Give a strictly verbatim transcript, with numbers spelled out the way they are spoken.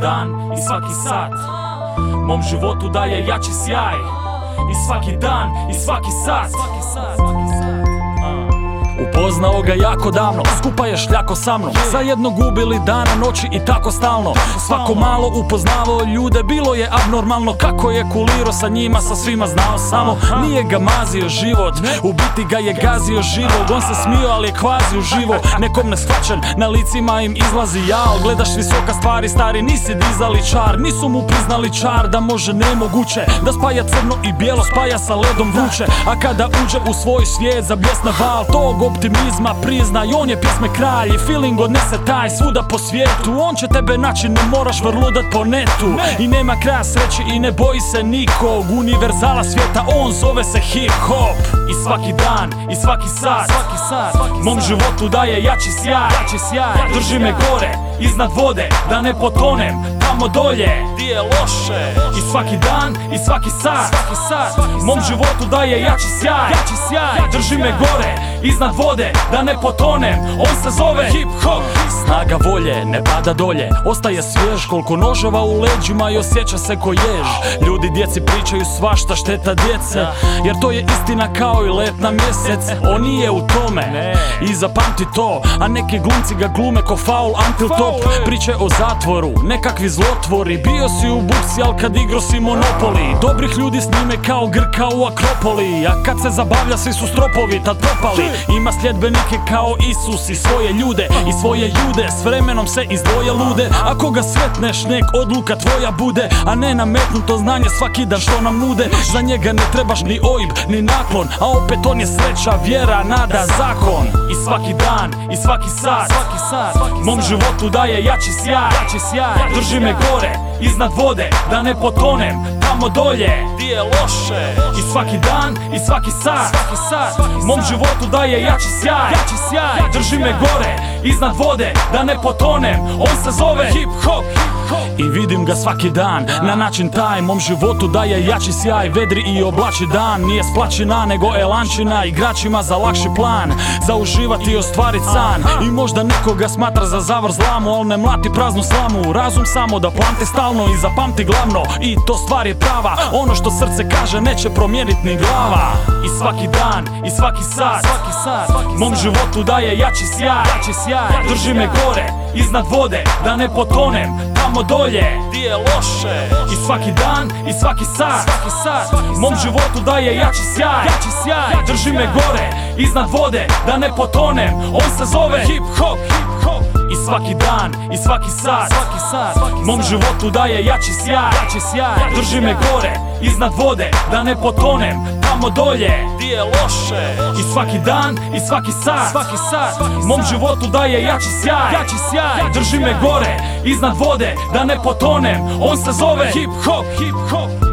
dan i svaki sat mom životu daje jači sjaj. I svaki dan i svaki sat upoznao ga jako davno, skupa je šljako sa mnom. Zajedno gubili dana, noći i tako stalno. Svako malo upoznavao ljude, bilo je abnormalno. Kako je kuliro sa njima, sa svima znao samo. Nije ga mazio život, u biti ga je gazio živog. On se smio, ali je kvazi uživo. Nekom neshvaćen, na licima im izlazi jao. Gledaš visoka stvari, stari nisi dizali čar. Nisu mu priznali čar, da može nemoguće da spaja crno i bijelo, spaja sa ledom vruće. A kada uđe u svoj svijet, zabljesne val tog optimizma, priznaj, on je pjesme kralj. I feeling odnese taj svuda po svijetu. On će tebe naći, ne moraš vrludat po netu. I nema kraja sreći i ne boji se nikog. Univerzala svijeta, on zove se hip hop. I svaki dan, i svaki sat mom životu daje jači sjaj. Drži me gore, iznad vode, da ne potonem tamo dolje di je loše. I svaki dan, i svaki sat mom životu daje jači sjaj. Drži me gore, iznad vode, da ne potonem, on se zove hip hop. Snaga volje ne pada dolje, ostaje svjež koliko noževa u leđima i osjeća se ko jež. Ljudi djeci pričaju svašta, šteta djece, jer to je istina kao i let na mjesec. On nije u tome i zapamti to, a neki glumci ga glume ko faul until top. Priče o zatvoru, nekakvi zlotvori, bio si u buksi al kad igro si Monopoly. Dobrih ljudi s njime kao Grka u Akropoli, a kad se zabavlja svi su stropovi tad propali. Ima sljedbenike kao Isus i svoje ljude i svoje jude, s vremenom se izdvoje lude. Ako ga sretneš nek odluka tvoja bude, a ne nametnuto znanje svaki dan što nam nude. Za njega ne trebaš ni O I B ni naklon, a opet on je sreća, vjera, nada, zakon. I svaki dan, i svaki sat mom životu daje jači sjaj. Drži me gore, iznad vode, da ne potonem tamo dolje di je loše. I svaki dan, i svaki sat mom životu daje jači sjaj. Drži me gore, iznad vode, da ne potonem, on se zove hip hop. I vidim ga svaki dan, na način taj mom životu daje jači sjaj. Vedri i oblači dan, nije splačina nego elančina. Igračima za lakši plan, za uživati i ostvarit san. I možda nekoga smatra za zavr zlamu, al ne mlati praznu slamu. Razum samo da planti stalno i zapamti glavno, i to stvar je prava. Ono što srce kaže neće promijenit ni glava. I svaki dan, i svaki sat mom životu daje jači sjaj. Drži me gore, iznad vode, da ne potonem tamo dolje di je loše. I svaki dan, i svaki sat mom životu daje jači sjaj. Drži me gore, iznad vode, da ne potonem, on se zove hip hop. I svaki dan, i svaki sat mom životu daje jači sjaj. Drži me gore, iznad vode, da ne potonem tamo dolje di je loše. I svaki dan, i svaki sat mom životu daje jači sjaj. Drži me gore, iznad vode, da ne potonem, on se zove hip hop.